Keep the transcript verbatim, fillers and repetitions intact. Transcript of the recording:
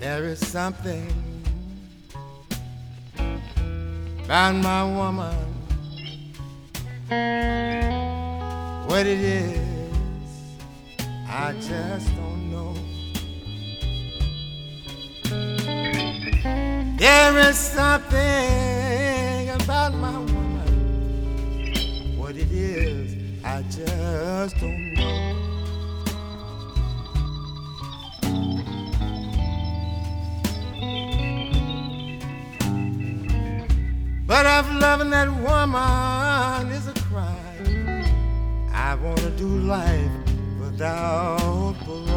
There is something about my woman, what it is, I just don't know. There is something about my woman, what it is, I just don't know. But if loving that woman is a crime, I wanna do life without parole.